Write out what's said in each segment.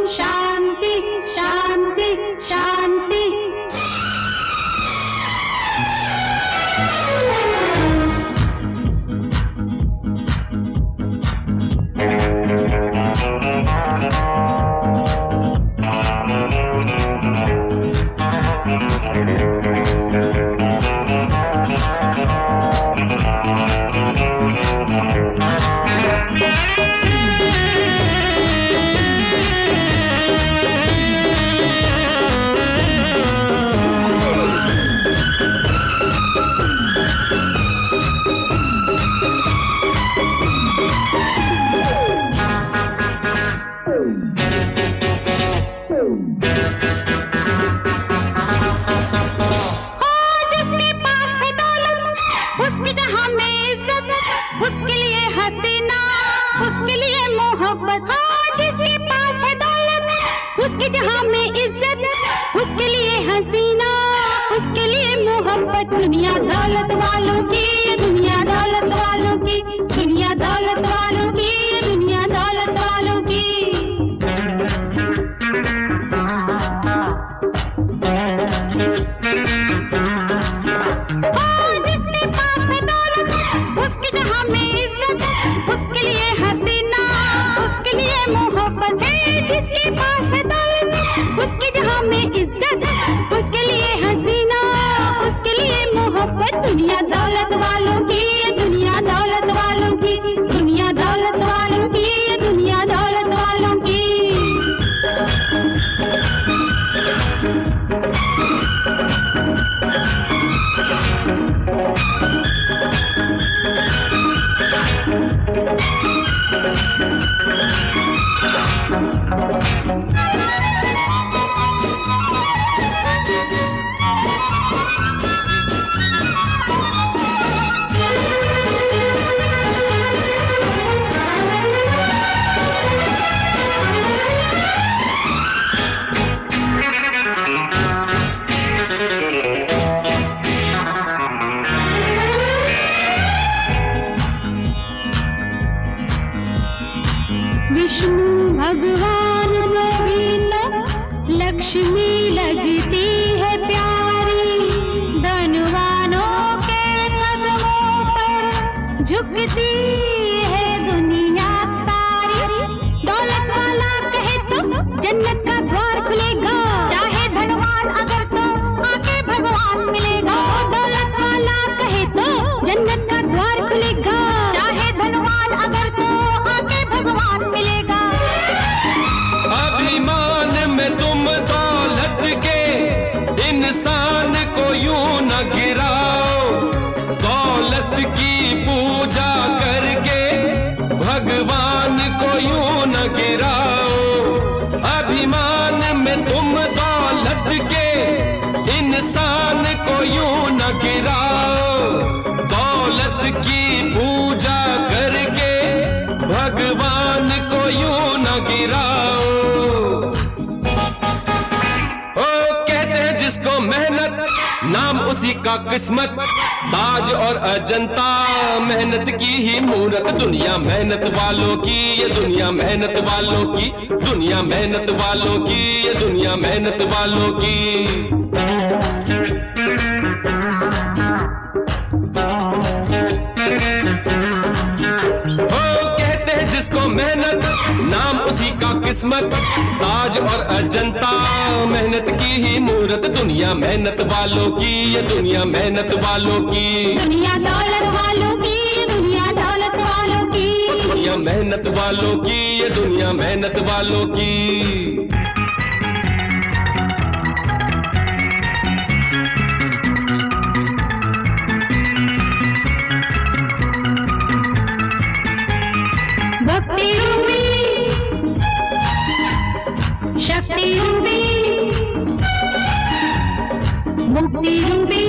शांति शांति शांति। उसकी जहाँ में इज्जत, उसके लिए हसीना, उसके लिए मोहब्बत। जिसके पास है दौलत, उसकी जहाँ में इज्जत, उसके लिए हसीना, उसके लिए मोहब्बत। दुनिया दौलत वालों की, दुनिया दौलत वालों की, दुनिया दौलत वालों की, दुनिया दौलत वालों की। उसकी जहाँ में इज्जत, उसके लिए हसीना, उसके लिए मोहब्बत है। जिसके पास है दौलत, उसकी जहाँ में इज्जत, उसके लिए हसीना, उसके लिए मोहब्बत। दुनिया दौलत वालों की, दुनिया दौलत वालों की, दुनिया दौलत वालों की, दुनिया दौलत वालों की। विष्णु भगवान को भी तो लक्ष्मी लगती है प्यारी। धनवानों के कदमों पर झुकती है दुनिया सारी। दौलत वाला कहे तो जन्नत का द्वार खुलेगा, चाहे धनवान अगर तो आके भगवान मिलेगा। दौलत वाला कहे तो जन्नत का द्वार खुलेगा, चाहे धनवान अगर तो आके भगवान मिलेगा। अभिमान में तुम दौलत के इंसान को यूं न गिराओ। दौलत की पूजा करके भगवान को यूं न गिराओ। अभिमान में तुम दौलत के इंसान को यूं न गिराओ। दौलत की पूजा करके भगवान को यूं न गिराओ। जिसको मेहनत नाम उसी का किस्मत। ताज और अजंता मेहनत की ही मूरत। दुनिया मेहनत वालों की, ये दुनिया मेहनत वालों की, दुनिया मेहनत वालों की, ये दुनिया मेहनत वालों की। जिसको मेहनत नाम उसी का किस्मत। ताज और अजंता मेहनत की ही मूरत। दुनिया मेहनत वालों की, ये दुनिया मेहनत वालों की, दुनिया दौलत वालों की, दुनिया दौलत वालों की, दुनिया मेहनत वालों की, ये दुनिया मेहनत वालों की। भक्ति रूपी, शक्ति रूपी, मुक्ति रूपी।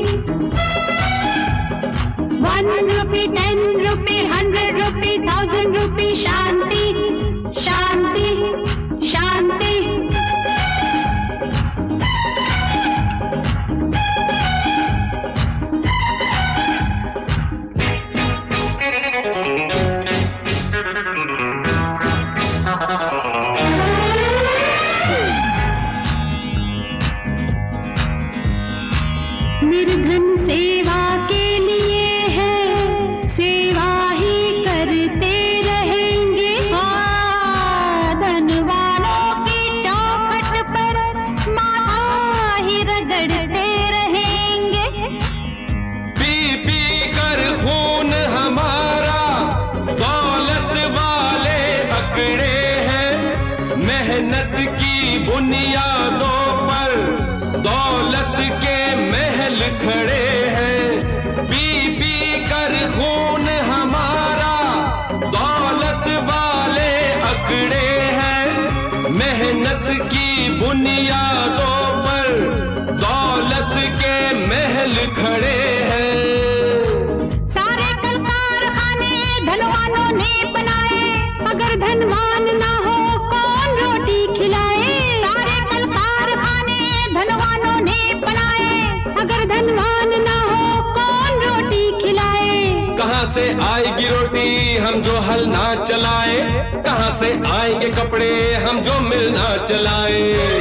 1 rupee, 10 rupee, 100 rupee, 1000 rupee। शांति शांति शांति। मेहनत की बुनियादों पर दौलत के महल खड़े हैं। पी पी कर खून हमारा दौलत वाले अकड़े हैं। मेहनत की बुनियादों पर दौलत के महल खड़े हैं। सारे कल कारखाने धनवानों ने बनाए, अगर धनवान ना हो कौन रोटी खिलाए। सारे कल कारखाने धनवानों ने बनाए, अगर धनवान ना हो कौन रोटी खिलाए। कहाँ से आएगी रोटी हम जो हल ना चलाए, कहाँ से आएंगे कपड़े हम जो मिल ना चलाए।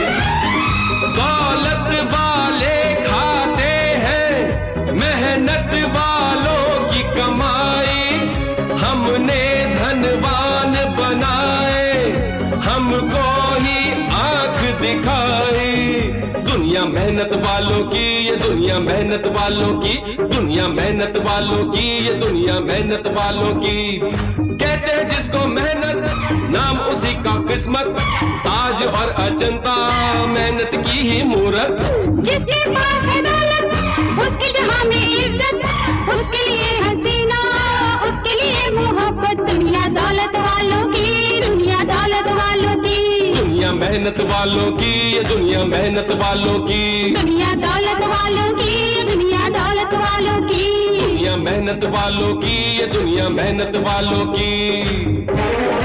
दौलत वाले खाते हैं मेहनत वालों की कमाई, हमने धनवान बनाए हमको ही आंख दिखाई। दुनिया मेहनत वालों की, ये दुनिया मेहनत वालों की, दुनिया मेहनत वालों की, ये दुनिया मेहनत वालों की। कहते हैं जिसको मेहनत नाम उसी का किस्मत, ताज और अजंता मेहनत की ही मूरत। जिसके पास है दौलत उसकी जहां में इज्जत, उसके लिए हसीना उसके लिए मोहब्बत। दुनिया दौलत वालों की, दुनिया दौलत वालों की, दुनिया मेहनत वालों की, ये दुनिया मेहनत वालों की, दुनिया दौलत वालों की, दुनिया दौलत वालों की, दुनिया मेहनत वालों की, ये दुनिया मेहनत वालों की।